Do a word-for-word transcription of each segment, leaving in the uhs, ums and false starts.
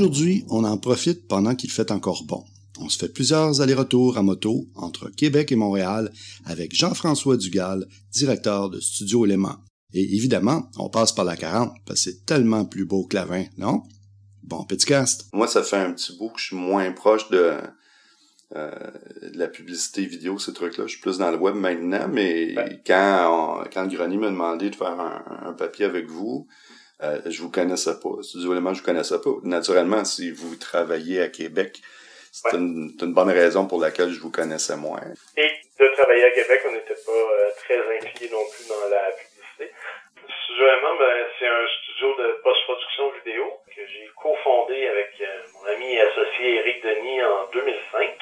Aujourd'hui, on en profite pendant qu'il fait encore bon. On se fait plusieurs allers-retours à moto entre Québec et Montréal avec Jean-François Dugal, directeur de Studio Élément. Et évidemment, on passe par la quarante parce que c'est tellement plus beau que la vingt, non? Bon petit cast. Moi, ça fait un petit bout que je suis moins proche de, euh, de la publicité vidéo, ces trucs-là. Je suis plus dans le web maintenant, mais ouais. quand, on, quand le grenier m'a demandé de faire un, un papier avec vous, euh, je vous connaissais pas. Studio Élément, je vous connaissais pas. Naturellement, si vous travaillez à Québec, c'est, ouais. une, c'est une bonne raison pour laquelle je vous connaissais moins. Et de travailler à Québec, on n'était pas euh, très impliqués non plus dans la publicité. Studio Élément, ben, c'est un studio de post-production vidéo que j'ai cofondé avec euh, mon ami et associé Éric Denis en deux mille cinq.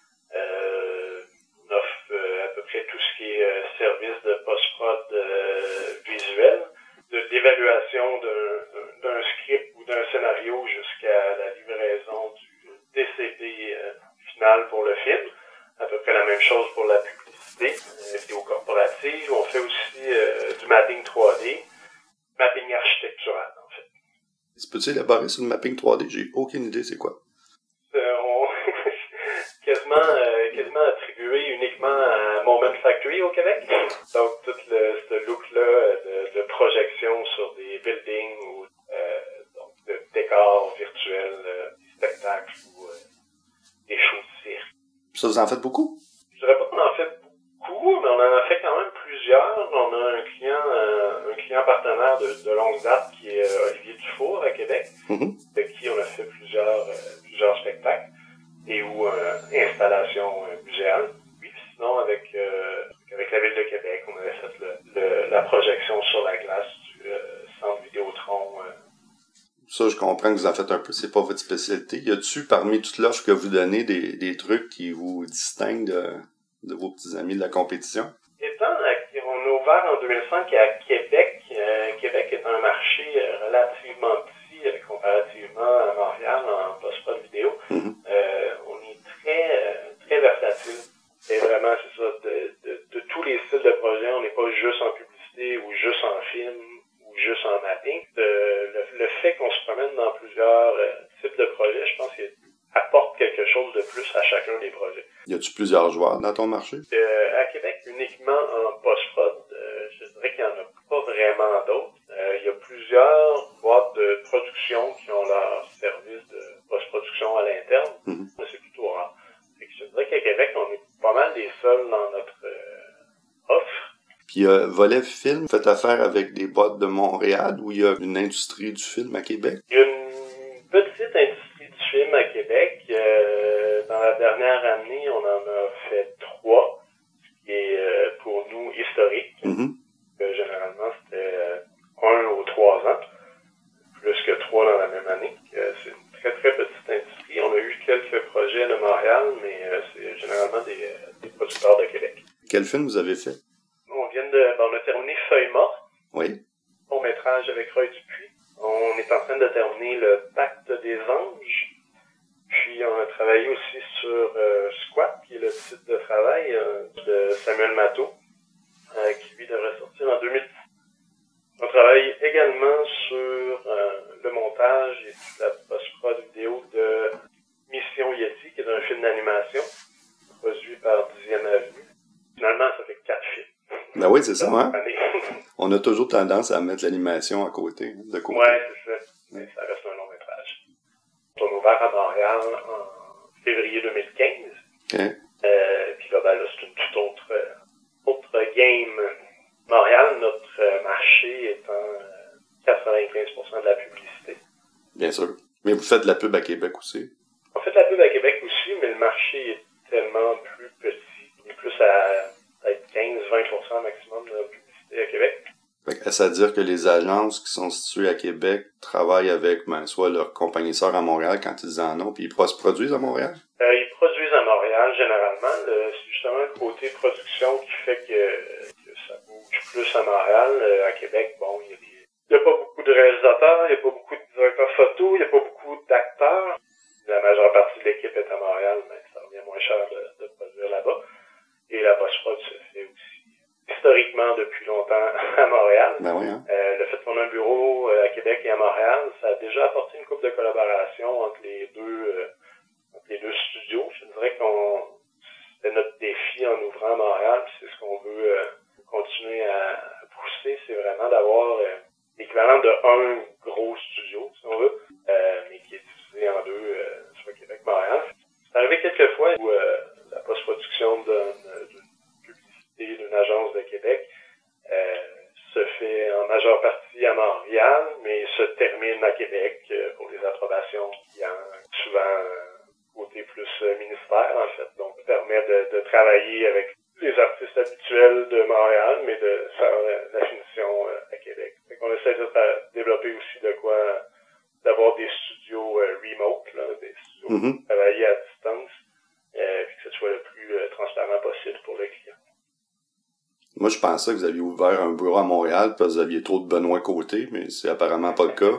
Euh, on offre euh, à peu près tout ce qui est euh, service de post-prod euh, visuel, de l'évaluation d'un, d'un script ou d'un scénario jusqu'à la livraison du D C D euh, final pour le film. À peu près la même chose pour la publicité, euh, vidéo corporative. On fait aussi euh, du mapping trois D, mapping architectural en fait. Peux-tu élaborer sur le mapping trois D? J'ai aucune idée c'est quoi. Euh, on quasiment, euh, quasiment attribué uniquement à Moment Factory au Québec. Donc tout le, ce look-là de, de projection sur des buildings ou euh, donc de décors virtuels, euh, des spectacles ou euh, des shows de cirque. Ça, vous en faites beaucoup? Je dirais pas qu'on en fait beaucoup, mais on en a fait quand même plusieurs. On a un client, euh, un client partenaire de, de longue date qui est euh, Olivier Dufour à Québec, mm-hmm. avec qui on a fait plusieurs, euh, plusieurs spectacles et ou euh, installations euh, muséales. Oui, sinon avec euh, avec la Ville de Québec, on avait fait le, le, la projection sur la glace du euh, centre Vidéotron. Euh. Ça, je comprends que vous en faites un peu, c'est pas votre spécialité. Y a-tu, parmi toute l'offre que vous donnez, des, des trucs qui vous distinguent de, de vos petits amis de la compétition? Étant on a ouvert en deux mille cinq à Québec. Euh, Québec est un marché euh, relativement petit euh, comparativement à Montréal en post-prod vidéo. Mm-hmm. Euh, on est très, euh, très versatile. Et vraiment, c'est ça, de, de, de tous les styles de projet, on n'est pas juste en publicité ou juste en film ou juste en mapping. De, le, le fait qu'on se promène dans plusieurs euh, types de projets, je pense qu'il apporte quelque chose de plus à chacun des projets. Y a-tu plusieurs joueurs dans ton marché? Euh, à Québec, uniquement en post-prod, euh, je dirais qu'il n'y en a pas vraiment d'autres. Euh, il y a plusieurs boîtes de production qui ont leur service de post-production à l'interne, mm-hmm. mais c'est plutôt rare. Fait que je dirais qu'à Québec, on est pas mal des seuls dans notre euh, offre. Puis euh, volet film, faites affaire avec des boîtes de Montréal ou il y a une industrie du film à Québec? Il y a une petite industrie du film à Québec. Euh, dans la dernière année, on en a fait trois, ce qui est euh, pour nous historique. Mm-hmm. Euh, généralement, c'était euh, un ou trois ans, plus que trois dans la même année. Euh, c'est une très très petite industrie. On a eu quelques projets de Montréal, mais euh, c'est généralement des, euh, des producteurs de Québec. Quel film vous avez fait? On vient de, ben, on a terminé Feuille morte. Oui. Long métrage avec Roy Dupuis. On est en train de terminer le Pacte des anges. Puis on a travaillé aussi sur euh, Squat, qui est le titre de travail euh, de Samuel Matteau, euh, qui lui devrait sortir en deux mille dix. On travaille également sur euh, le montage et toute la post-prod vidéo de Mission Yeti, qui est un film d'animation produit par dixième Avenue. Finalement, ça fait quatre films. Ben oui, c'est ça, hein? On a toujours tendance à mettre l'animation à côté, de côté. Ouais, c'est ça. Mais ça reste un long métrage. On a ouvert à Montréal en février deux mille quinze. Okay. Euh, puis là, ben, là, c'est une toute autre, autre game. Montréal, notre marché étant quatre-vingt-quinze pour cent de la publicité. Bien sûr. Mais vous faites de la pub à Québec aussi? On fait de la pub à Québec aussi, mais le marché est tellement plus petit. Il est plus à peut-être quinze à vingt pour cent maximum de la publicité à Québec. C'est-à-dire que les agences qui sont situées à Québec travaillent avec ben, soit leurs compagnies sœurs à Montréal quand ils en ont, puis ils se produisent à Montréal? Euh, ils produisent à Montréal généralement. Le, c'est justement le côté production qui fait que, que ça bouge plus à Montréal. Euh, à Québec, bon, il y a des, il y a pas beaucoup de réalisateurs, il y a pas beaucoup de directeurs photo, il y a pas beaucoup d'acteurs. La majeure partie de l'équipe est à Montréal, mais ça revient moins cher de, de produire là-bas. Et la post-prod se fait aussi historiquement depuis longtemps à Montréal. Ben oui, hein? Euh, le fait qu'on a un bureau à Québec et à Montréal, ça déjà apporté une couple de collaboration entre les deux, euh, entre les deux studios. Je dirais qu'on c'était notre défi en ouvrant à Montréal, puis c'est ce qu'on veut euh, continuer à, à pousser, c'est vraiment d'avoir euh, l'équivalent de un gros studio, si on veut, euh, mais qui est divisé en deux, euh, soit Québec, Montréal. C'est arrivé quelques fois où euh, la post-production d'une, d'une publicité d'une agence de Québec euh, se fait en majeure partie à Montréal, mais se termine à Québec euh, pour les approbations clients, souvent euh, côté plus euh, ministère, en fait. Donc, ça permet de, de travailler avec les artistes habituels de Montréal, mais de faire euh, la finition euh, à Québec. Fait qu'on essaie de fa- développer aussi de quoi, d'avoir des studios euh, remote, là, des studios Mm-hmm. pour travailler à distance, euh, puis que ce soit le plus euh, transparent possible pour le client. Moi, je pensais que vous aviez ouvert un bureau à Montréal parce que vous aviez trop de Benoît Côté, mais c'est apparemment pas le cas.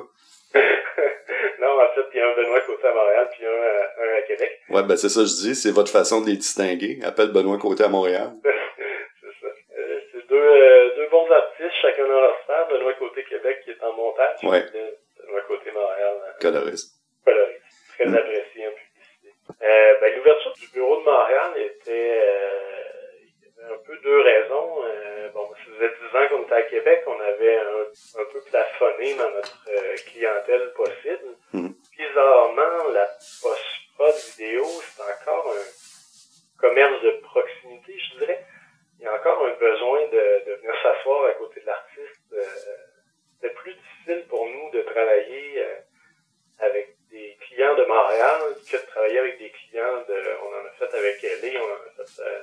Non, en fait, il y a un Benoît Côté à Montréal, puis un, un à Québec. Ouais, ben c'est ça que je dis, c'est votre façon de les distinguer. Appelle Benoît Côté à Montréal. C'est ça. Euh, c'est deux, euh, deux bons artistes, chacun dans leur sphère. Benoît Côté Québec qui est en montage. Ouais. Puis, euh, Benoît Côté Montréal. Euh, Coloriste. coloriste. Très Mm. apprécié en publicité. Euh, ben, l'ouverture du bureau de Montréal était, euh, il y avait un peu deux raisons. Euh, bon, ça faisait dix ans qu'on était à Québec, on avait un, un peu plafonné dans notre euh, clientèle possible. Mm. Bizarrement, la post-prod vidéo, c'est encore un commerce de proximité, je dirais. Il y a encore un besoin de, de venir s'asseoir à côté de l'artiste. Euh, c'était plus difficile pour nous de travailler euh, avec des clients de Montréal que de travailler avec des clients de... On en a fait avec L A, on en a fait euh,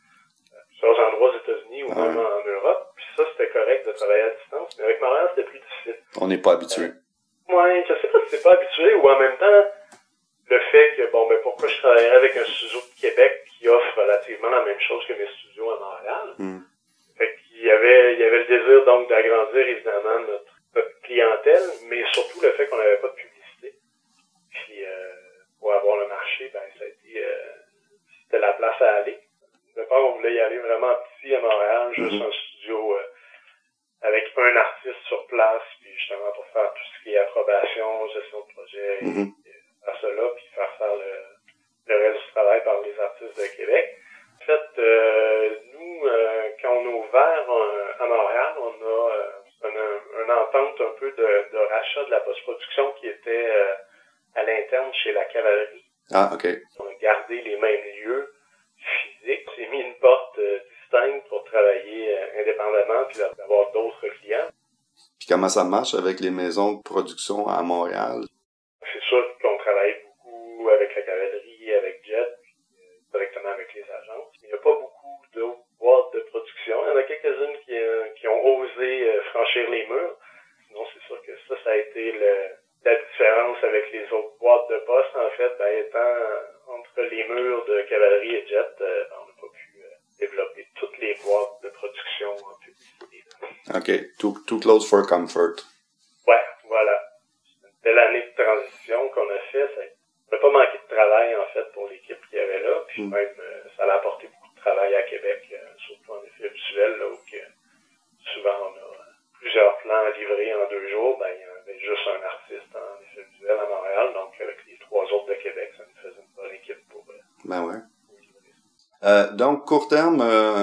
à plusieurs endroits aux États-Unis ou Ah même ouais. en Europe. Puis ça, c'était correct de travailler à distance. Mais avec Montréal, c'était plus difficile. On n'est pas habitué. Ouais, je sais pas si c'est pas habitué ou en même temps, le fait que, bon, ben, pourquoi je travaillerais avec un studio de Québec qui offre relativement la même chose que mes studios à Montréal. Mm. Fait qu'il y avait, il y avait le désir, donc, d'agrandir, évidemment, notre, notre clientèle, mais surtout le fait qu'on n'avait pas de publicité. Puis, euh, pour avoir le marché, ben, ça a été, euh, c'était la place à aller. Au départ, on voulait y aller vraiment petit à Montréal, juste Mm-hmm. un studio, euh, avec un artiste sur place, puis justement pour faire tout ce qui est approbation, gestion de projet, Mm-hmm. et faire cela, puis faire faire le, le reste du travail par les artistes de Québec. En fait, euh, nous, euh, quand on a ouvert euh, à Montréal, on a euh, une, une entente un peu de, de rachat de la post-production qui était euh, à l'interne chez la Cavalerie. Ah, OK. On a gardé les mêmes lieux physiques. On s'est mis une porte euh, distincte pour travailler euh, indépendamment puis d'avoir d'autres clients. Puis comment ça marche avec les maisons de production à Montréal? C'est sûr qu'on travaille beaucoup avec la Cavalerie, avec Jet, puis euh, directement avec les agences. Il n'y a pas beaucoup d'autres boîtes de production. Il y en a quelques-unes qui, euh, qui ont osé euh, franchir les murs. Sinon, c'est sûr que ça, ça a été le, la différence avec les autres boîtes de poste, en fait, ben, étant entre les murs de Cavalerie et Jet, euh, ben, on n'a pas pu euh, développer toutes les boîtes de production en publicité. OK. Too, too close for comfort. Ouais, voilà. C'était l'année de transition qu'on a fait. Ça n'a pas manqué de travail, en fait, pour l'équipe qui avait là. Puis Mm. même, euh, ça a apporté beaucoup de travail à Québec, euh, surtout en effet visuel, là, où que, souvent on a euh, plusieurs plans livrés en deux jours. Ben, il y avait juste un artiste en effet visuel à Montréal. Donc, avec les trois autres de Québec, ça nous faisait une bonne équipe pour, euh, Ben ouais. pour livrer ça. Euh, donc, court terme,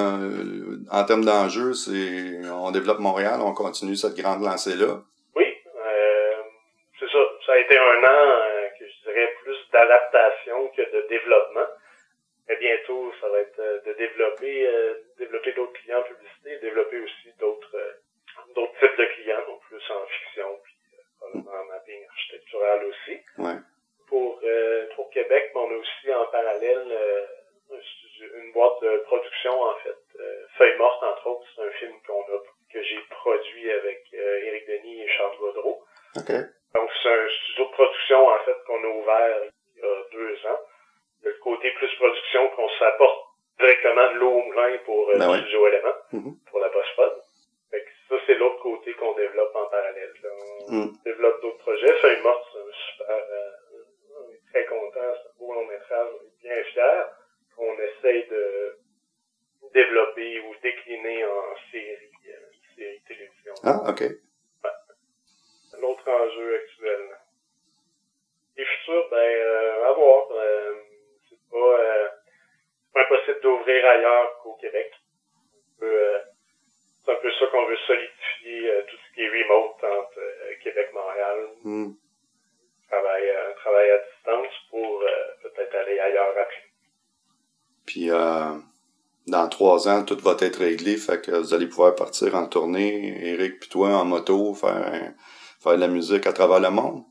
euh, en termes d'enjeux, c'est on développe Montréal, on continue cette grande lancée-là. Oui, euh, c'est ça. Ça a été un an euh, que je dirais plus d'adaptation que de développement. Mais bientôt, ça va être euh, de développer euh, développer d'autres clients en publicité, développer aussi d'autres euh, d'autres types de clients, donc plus en fiction, puis euh, probablement en mapping architectural aussi. Ouais. Pour euh, pour Québec, on a aussi en parallèle euh, un studio, une boîte de production, en fait. Euh, Feuille morte, entre autres, c'est un film qu'on a que j'ai produit avec euh, Éric Denis et Charles Gaudreau. OK. Donc, c'est un studio de production, en fait, qu'on a ouvert il y a deux ans. Le côté plus production, qu'on s'apporte directement de l'eau au moulin pour euh, Ben le ouais. studio élément, Mm-hmm. pour la post-prod. Fait que ça, c'est l'autre côté qu'on développe en parallèle. Là. On Mm. développe d'autres projets. Feuille morte, c'est un super... Euh, on est très contents, c'est un beau long métrage, on est bien fiers. On essaye de développer ou décliner en série, euh, série télévision. Ah, OK. Ouais. L'autre enjeu actuel. ça qu'on veut solidifier euh, tout ce qui est remote entre euh, Québec et Montréal. Mm. Travail, euh, travail à distance pour euh, peut-être aller ailleurs après. Puis euh, dans trois ans, tout va être réglé, fait que vous allez pouvoir partir en tournée, Éric puis toi en moto, faire faire de la musique à travers le monde.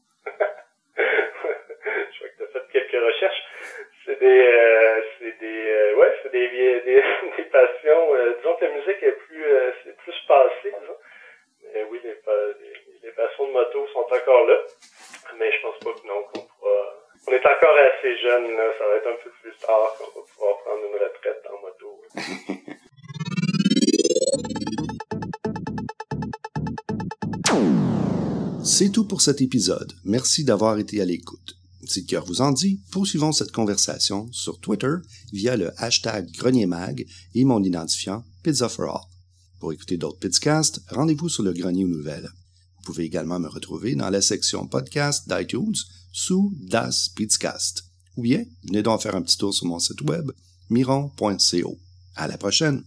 Je vois que tu as fait quelques recherches. C'est des euh, c'est des euh, ouais, c'est des, des, des, des passions. Euh, disons que la musique est plus euh, c'est plus passé, disons. Mais oui, les, les, les passions de moto sont encore là. Mais je pense pas que non, qu'on pourra. On est encore assez jeunes, là. Ça va être un peu plus tard qu'on va pouvoir prendre une retraite en moto. C'est tout pour cet épisode. Merci d'avoir été à l'écoute. Si le cœur vous en dit, poursuivons cette conversation sur Twitter via le hashtag GrenierMag et mon identifiant Pizza for All. Pour écouter d'autres podcasts, rendez-vous sur le Grenier aux Nouvelles. Vous pouvez également me retrouver dans la section podcast d'iTunes sous Das Pizzcast. Ou bien, venez donc faire un petit tour sur mon site web miron point co. À la prochaine!